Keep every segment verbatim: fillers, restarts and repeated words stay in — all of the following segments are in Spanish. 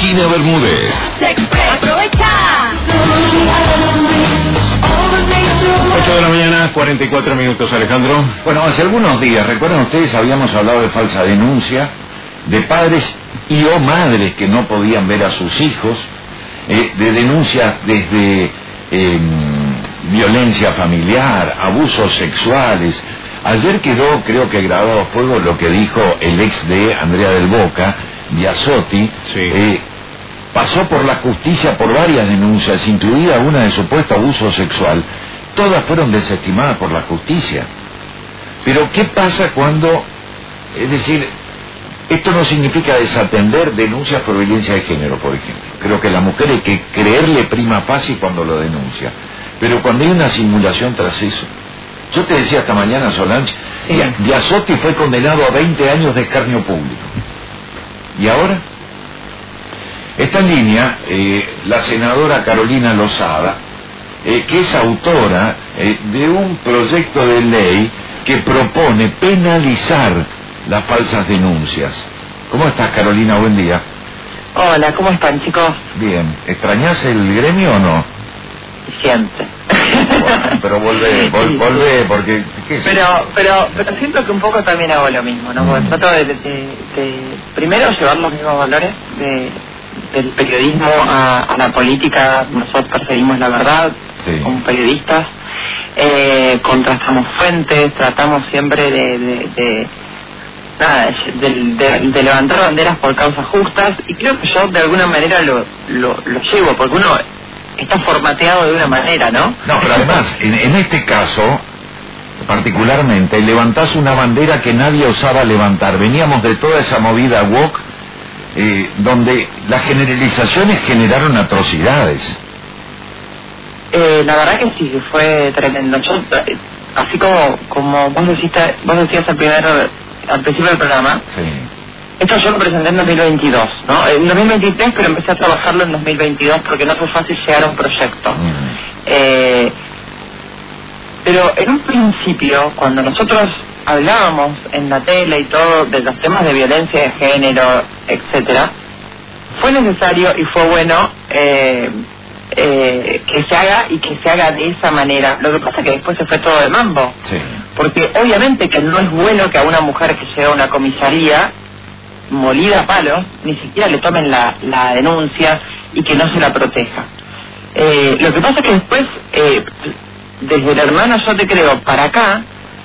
Esquina Bermúdez. ¡Aprovecha! ocho de la mañana, cuarenta y cuatro minutos, Alejandro. Bueno, hace algunos días, recuerdan ustedes, habíamos hablado de falsa denuncia, de padres y o madres que no podían ver a sus hijos, eh, de denuncias desde eh, violencia familiar, abusos sexuales. Ayer quedó, creo que grabado a fuego, lo que dijo el ex de Andrea del Boca, Giasotti. Sí. eh, pasó por la justicia por varias denuncias, incluida una de supuesto abuso sexual. Todas fueron desestimadas por la justicia. Pero ¿qué pasa cuando, es decir, esto no significa desatender denuncias por violencia de género, por ejemplo? Creo que la mujer hay que creerle prima facie cuando lo denuncia. Pero cuando hay una simulación tras eso. Yo te decía esta mañana, Solange, Sí. Giasotti fue condenado a veinte años de escarnio público. ¿Y ahora? Está en línea eh, la senadora Carolina Lozada, eh, que es autora eh, de un proyecto de ley que propone penalizar las falsas denuncias. ¿Cómo estás, Carolina? Buen día. Hola, ¿cómo están, chicos? Bien. ¿Extrañás el gremio o no? Siempre. Bueno, pero volvé, vol, volvé, porque... ¿qué es? Pero, pero, pero siento que un poco también hago lo mismo, ¿no? Porque Mm. trato de, de, de, primero, llevar los mismos valores de, del periodismo a, a la política. Nosotros perseguimos la verdad, Sí. como periodistas, eh, contrastamos fuentes, tratamos siempre de... de, de nada, de, de, de levantar banderas por causas justas, y creo que yo de alguna manera lo, lo, lo llevo, porque uno está formateado de una manera, ¿no? No, pero además, en, en este caso, particularmente, levantás una bandera que nadie osaba levantar. Veníamos de toda esa movida woke, eh, donde las generalizaciones generaron atrocidades. Eh, la verdad que sí, que fue tremendo. Yo, eh, así como como vos deciste, vos decías al primer, al principio del programa, Sí. esto yo lo presenté en dos mil veintidós, ¿no? En dos mil veintitrés, pero empecé a trabajarlo en dos mil veintidós porque no fue fácil llegar a un proyecto. Mm. Eh, pero en un principio, cuando nosotros hablábamos en la tele y todo de los temas de violencia de género, etcétera, fue necesario y fue bueno eh, eh, que se haga y que se haga de esa manera. Lo que pasa es que después se fue todo de mambo. Sí. Porque obviamente que no es bueno que a una mujer que llega a una comisaría molida a palos, ni siquiera le tomen la, la denuncia y que no se la proteja. Eh, lo que pasa es que después, eh, desde el hermano Yo Te Creo para acá,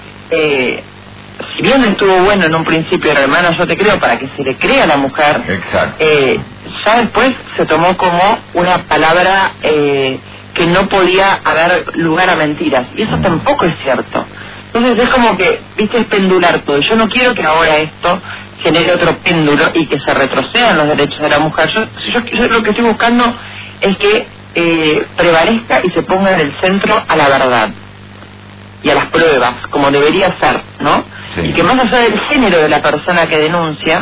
eh, si bien estuvo bueno en un principio el hermano Yo Te Creo para que se le crea a la mujer, Exacto. eh, ya después se tomó como una palabra eh, que no podía haber lugar a mentiras, y eso tampoco es cierto. Entonces es como que, viste, es pendular todo. Yo no quiero que ahora esto genere otro péndulo y que se retrocedan los derechos de la mujer. Yo, yo, yo lo que estoy buscando es que eh, prevalezca y se ponga en el centro a la verdad y a las pruebas, como debería ser, ¿no? Sí. Y que más allá del género de la persona que denuncia,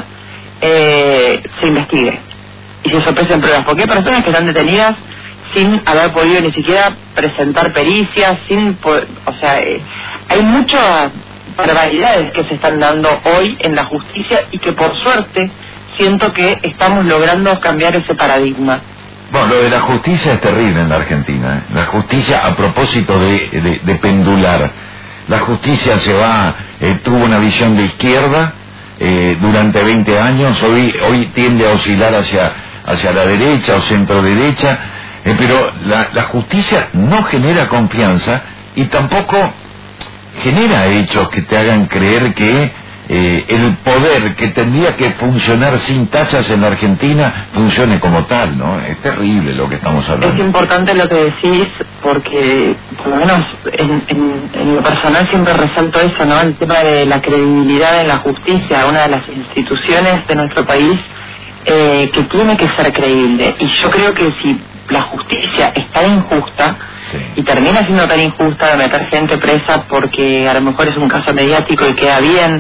eh, se investigue y se sopesen pruebas, porque hay personas que están detenidas sin haber podido ni siquiera presentar pericias, sin po- o sea, eh, hay muchas barbaridades que se están dando hoy en la justicia y que por suerte siento que estamos logrando cambiar ese paradigma. Bueno, lo de la justicia es terrible en la Argentina, ¿eh? La justicia, a propósito de, de, de pendular, la justicia se va, eh, tuvo una visión de izquierda eh, durante veinte años, hoy hoy tiende a oscilar hacia, hacia la derecha o centro derecha, eh, pero la, la justicia no genera confianza y tampoco genera hechos que te hagan creer que eh, el poder que tendría que funcionar sin tachas en la Argentina funcione como tal, ¿no? Es terrible lo que estamos Es hablando. importante lo que decís, porque por lo menos en, en, en lo personal siempre resalto eso, ¿no? El tema de la credibilidad en la justicia, una de las instituciones de nuestro país eh, que tiene que ser creíble. Y yo creo que si la justicia está injusta, Sí. y termina siendo tan injusta de meter gente presa porque a lo mejor es un caso mediático y queda bien,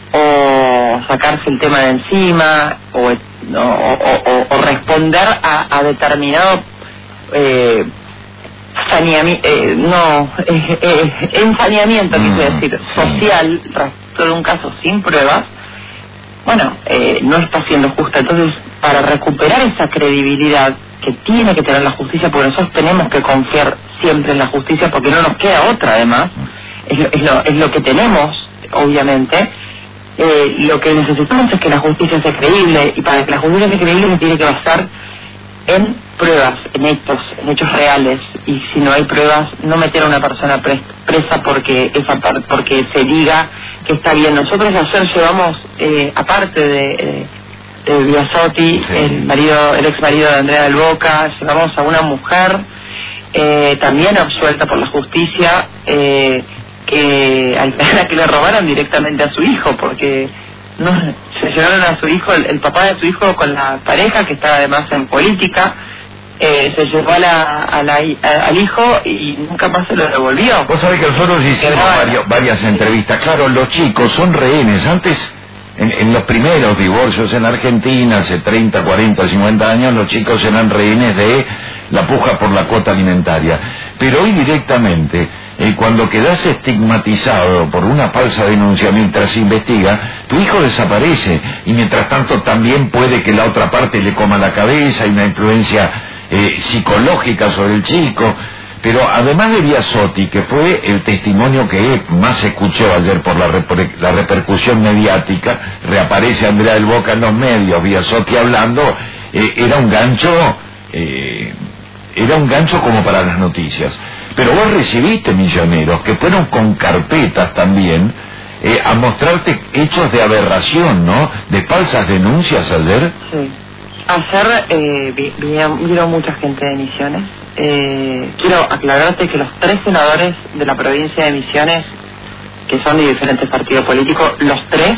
o sacarse el tema de encima, o, o, o, o responder a, a determinado eh, saneami- eh, no eh, eh, ensaneamiento, Mm, quise decir, sí. social, respecto de un caso sin pruebas, bueno, eh, no está siendo justa. Entonces para recuperar esa credibilidad que tiene que tener la justicia, porque nosotros tenemos que confiar siempre en la justicia, porque no nos queda otra, además, es lo, es lo, es lo que tenemos, obviamente. Eh, lo que necesitamos es que la justicia sea creíble, y para que la justicia sea creíble se tiene que basar en pruebas, en hechos, en hechos reales, y si no hay pruebas, no meter a una persona pres presa porque esa par porque se diga que está bien. Nosotros ayer llevamos, eh, aparte de, de, de Biasotti, sí. el marido, el ex marido de Andrea del Boca, llevamos a una mujer eh, también absuelta por la justicia, eh, que a la que le robaron directamente a su hijo, porque no se llevaron a su hijo, el, el papá de su hijo con la pareja, que está además en política, eh, se llevó a la, a la, a, al hijo y nunca más se lo devolvió. Vos sabés que nosotros hicimos varios, varias entrevistas. Claro, los chicos son rehenes. Antes, en, en los primeros divorcios en Argentina, hace treinta, cuarenta, cincuenta años, los chicos eran rehenes de la puja por la cuota alimentaria. Pero hoy directamente, eh, cuando quedás estigmatizado por una falsa denuncia mientras se investiga, tu hijo desaparece, y mientras tanto también puede que la otra parte le coma la cabeza, y una influencia eh, psicológica sobre el chico. Pero además de Biasotti, que fue el testimonio que más escuchó ayer por la, reper la repercusión mediática, reaparece Andrea del Boca en los medios, Biasotti hablando, eh, era un gancho, eh, era un gancho como para las noticias. Pero vos recibiste Misioneros, que fueron con carpetas también, eh, a mostrarte hechos de aberración, ¿no? De falsas denuncias ayer. Sí. Ayer eh, vi, vieron mucha gente de Misiones. Eh, quiero aclararte que los tres senadores de la provincia de Misiones, que son de diferentes partidos políticos, los tres,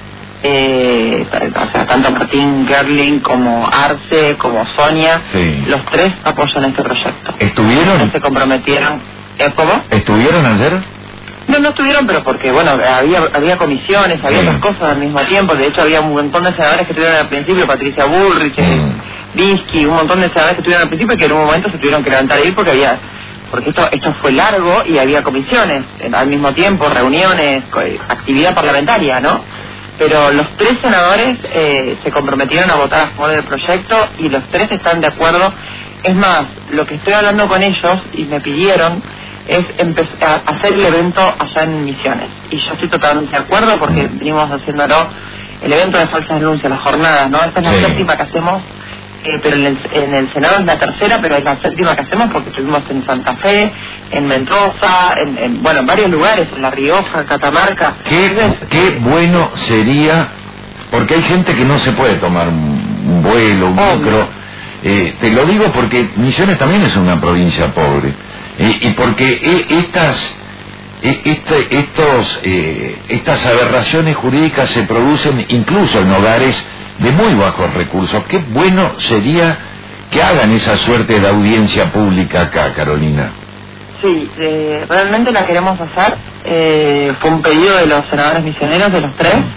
eh, o sea, tanto Martín Gerling como Arce, como Sonia, sí. los tres apoyan este proyecto. ¿Estuvieron? Se comprometieron. ¿Eh, ¿Cómo? ¿Estuvieron ayer? No, no estuvieron, pero porque, bueno, había había comisiones, había sí. otras cosas al mismo tiempo. De hecho, había un montón de senadores que estuvieron al principio, Patricia Bullrich, mm. Bisky, un montón de senadores que estuvieron al principio y que en un momento se tuvieron que levantar a ir porque había... Porque esto esto fue largo y había comisiones al mismo tiempo, reuniones, actividad parlamentaria, ¿no? Pero los tres senadores eh, se comprometieron a votar a favor del proyecto y los tres están de acuerdo. Es más, lo que estoy hablando con ellos y me pidieron es empezar a hacer el evento allá en Misiones. Y yo estoy totalmente de acuerdo porque venimos haciéndolo, el evento de falsas denuncias, las jornadas, ¿no? Esta es la sí. séptima que hacemos, eh, pero en el, en el Senado es la tercera, pero es la séptima que hacemos porque estuvimos en Santa Fe, en Mendoza, en, en bueno, en varios lugares, en La Rioja, Catamarca. Qué, qué bueno sería, porque hay gente que no se puede tomar un, un vuelo, un oh, micro. Eh, te lo digo porque Misiones también es una provincia pobre. Eh, y porque eh, estas eh, este, estos eh, estas aberraciones jurídicas se producen incluso en hogares de muy bajos recursos. Qué bueno sería que hagan esa suerte de audiencia pública acá, Carolina. Sí, eh, realmente la queremos hacer. Eh, fue un pedido de los senadores misioneros, de los tres.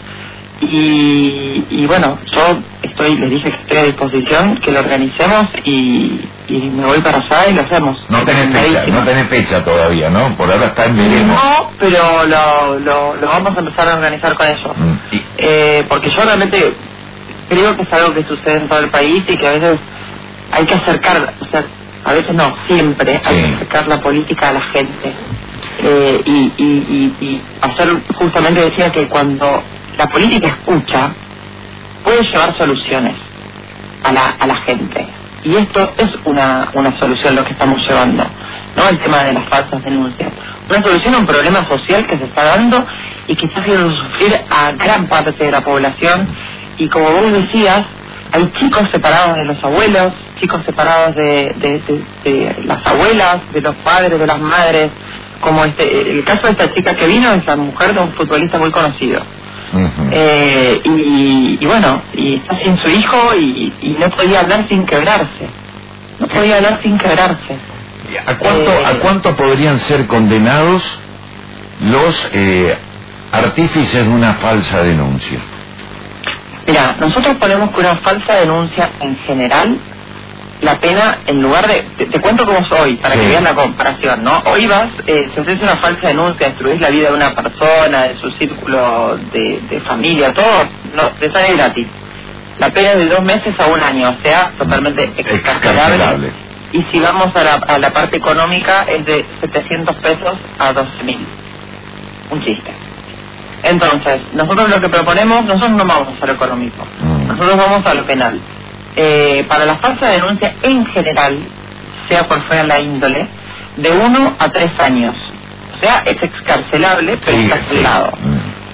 Y, y bueno, yo estoy, les dije que estoy a disposición, que lo organicemos y, y me voy para allá y lo hacemos. No tenés fecha, no tenés fecha todavía, ¿no? Por ahora está en veremos. No, pero lo, lo, lo vamos a empezar a organizar con ellos. Mm. Y... Eh, porque yo realmente creo que es algo que sucede en todo el país y que a veces hay que acercar, o sea, a veces no, siempre sí. hay que acercar la política a la gente. Eh, y, y, y, y hacer, justamente decía que cuando la política escucha, puede llevar soluciones a la, a la gente. Y esto es una, una solución lo que estamos llevando, ¿no? El tema de las falsas denuncias. Una solución a un problema social que se está dando y que está haciendo sufrir a gran parte de la población. Y como vos decías, hay chicos separados de los abuelos, chicos separados de, de, de, de las abuelas, de los padres, de las madres. Como este, el caso de esta chica que vino es la mujer de un futbolista muy conocido. Uh-huh. eh, y, y bueno, y está sin su hijo y, y no podía hablar sin quebrarse. No podía hablar sin quebrarse. ¿A cuánto, eh, ¿a cuánto podrían ser condenados los eh, artífices de una falsa denuncia? Mira, nosotros ponemos que una falsa denuncia en general, la pena, en lugar de... Te, te cuento cómo soy, para sí. que veas la comparación, ¿no? Hoy vas, eh, si haces una falsa denuncia, destruís la vida de una persona, de su círculo de, de familia, todo, no, te sale gratis. la pena es de dos meses a un año, o sea, totalmente excarcelable. Y si vamos a la, a la parte económica, es de setecientos pesos a doce mil. Un chiste. Entonces, nosotros lo que proponemos, nosotros no vamos a lo económico, nosotros vamos a lo penal. Eh, para la falsa denuncia en general, sea por fuera la índole, de uno a tres años. O sea, es excarcelable, pero sí, excarcelado. Sí.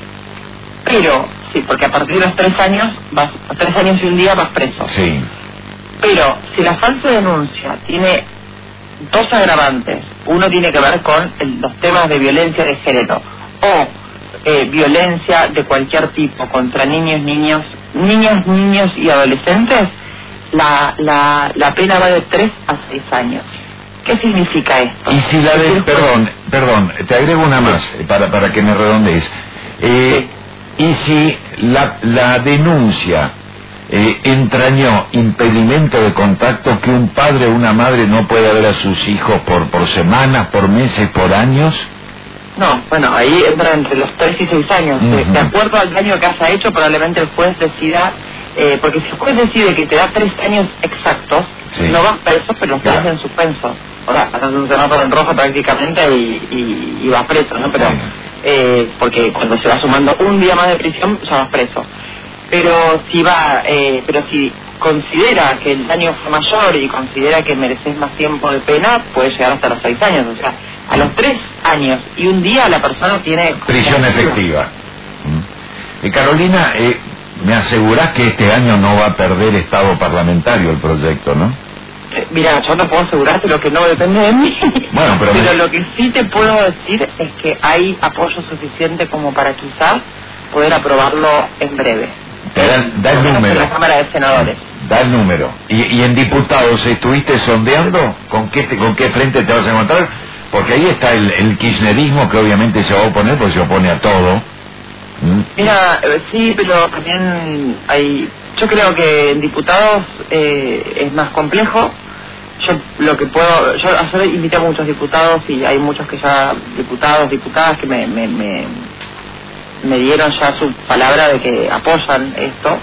Pero, sí, porque a partir de los tres años, vas, a tres años y un día vas preso. Sí. Pero, si la falsa denuncia tiene dos agravantes, uno tiene que ver con el, los temas de violencia de género, o eh, violencia de cualquier tipo contra niños, niños, niñas, niños y adolescentes, la, la, la pena va de tres a seis años. ¿Qué significa esto? Y si la de, perdón, perdón, te agrego una más para, para que me redondees. Eh, sí. Y si la, la denuncia eh, entrañó impedimento de contacto, que un padre o una madre no puede ver a sus hijos por, por semanas, por meses, por años. No, bueno, ahí entra entre los tres y seis años. Uh-huh. de, de acuerdo al daño que haya hecho, probablemente el juez decida, eh, porque si el juez decide que te da tres años exactos, sí, no vas preso, pero te das en suspenso. Ahora, haces un semáforo en rojo prácticamente y, y, y vas preso, ¿no? Pero, sí, eh, porque cuando se va sumando un día más de prisión, ya vas preso. Pero si va, eh, pero si considera que el daño fue mayor y considera que mereces más tiempo de pena, puede llegar hasta los seis años. O sea, a los tres años y un día la persona tiene prisión efectiva. Mm. Eh, Carolina, eh, me asegurás que este año no va a perder estado parlamentario el proyecto, ¿no? Mira, yo no puedo asegurarte lo que no depende de mí, bueno, pero, pero me... lo que sí te puedo decir es que hay apoyo suficiente como para quizás poder aprobarlo en breve. Te da, da el número. En la Cámara de Senadores. Da el número. ¿Y, y en diputados estuviste sondeando? ¿Con qué, te, ¿Con qué frente te vas a encontrar? Porque ahí está el, el kirchnerismo, que obviamente se va a oponer, porque se opone a todo. ¿Mm? Mira, eh, sí, pero también hay... Yo creo que en diputados eh, es más complejo. Yo lo que puedo... Yo ayer invité a muchos diputados y hay muchos que ya... Diputados, diputadas que me, me, me, me dieron ya su palabra de que apoyan esto.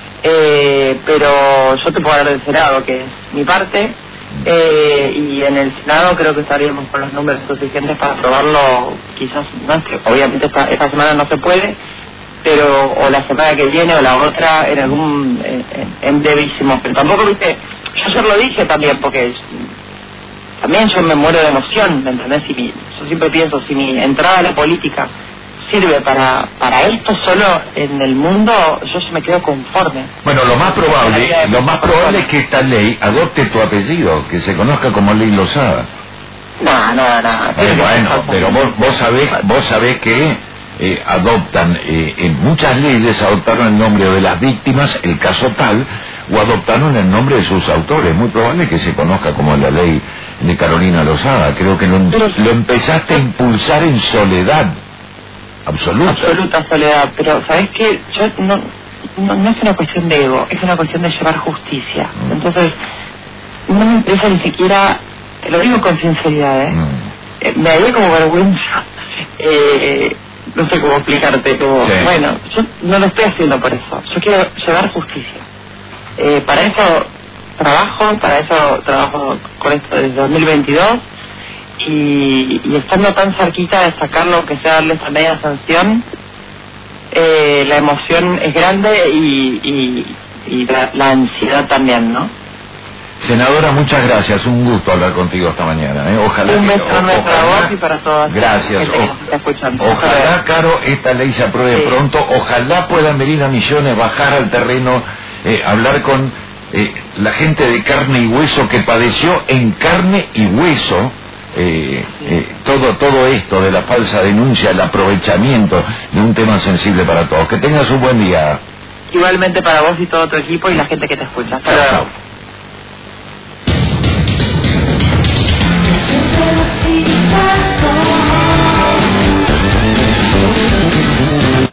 Eh, pero yo te puedo hablar del Senado, que es mi parte. Eh, y en el Senado creo que estaríamos con los números suficientes para aprobarlo. Quizás, no es que obviamente esta, esta semana no se puede, pero o la semana que viene o la otra en algún en, en brevísimo. Pero tampoco, viste, yo ayer lo dije también, porque también yo me muero de emoción, ¿me entendés? Si mi, yo siempre pienso, si mi entrada a la política sirve para para esto solo en el mundo, yo se me quedo conforme. Bueno, lo más probable, lo más probable es que esta ley adopte tu apellido, que se conozca como Ley Lozada. No, no, no. Eh, bueno, pero vos, vos sabés, vos sabés que eh, adoptan, eh, en muchas leyes adoptaron el nombre de las víctimas, el caso tal, o adoptaron el nombre de sus autores. Muy probable que se conozca como la ley de Carolina Lozada. Creo que lo, lo empezaste a impulsar en soledad. Absoluta. Absoluta soledad, pero ¿sabes qué? Yo no, no, no es una cuestión de ego, es una cuestión de llevar justicia. Mm. Entonces, no me interesa ni siquiera, te lo digo con sinceridad, ¿eh? Mm. eh me daría como vergüenza, eh, no sé cómo explicarte, como, sí. Bueno, yo no lo estoy haciendo por eso, yo quiero llevar justicia. Eh, para eso trabajo, para eso trabajo con esto desde dos mil veintidós. Y, y estando tan cerquita de sacarlo, que sea darle esa media sanción, eh, la emoción es grande y, y, y la, la ansiedad también, ¿no? Senadora, muchas gracias, un gusto hablar contigo esta mañana, ¿eh? Ojalá un beso que, para vos y para todas. Gracias. O, ojalá, Caro, esta ley se apruebe sí. pronto, ojalá puedan venir a Misiones, bajar al terreno, eh, hablar con eh, la gente de carne y hueso que padeció en carne y hueso Eh, eh, todo todo esto de la falsa denuncia, el aprovechamiento de un tema sensible para todos. Que tengas un buen día. Igualmente para vos y todo tu equipo y la gente que te escucha. Chao, chao.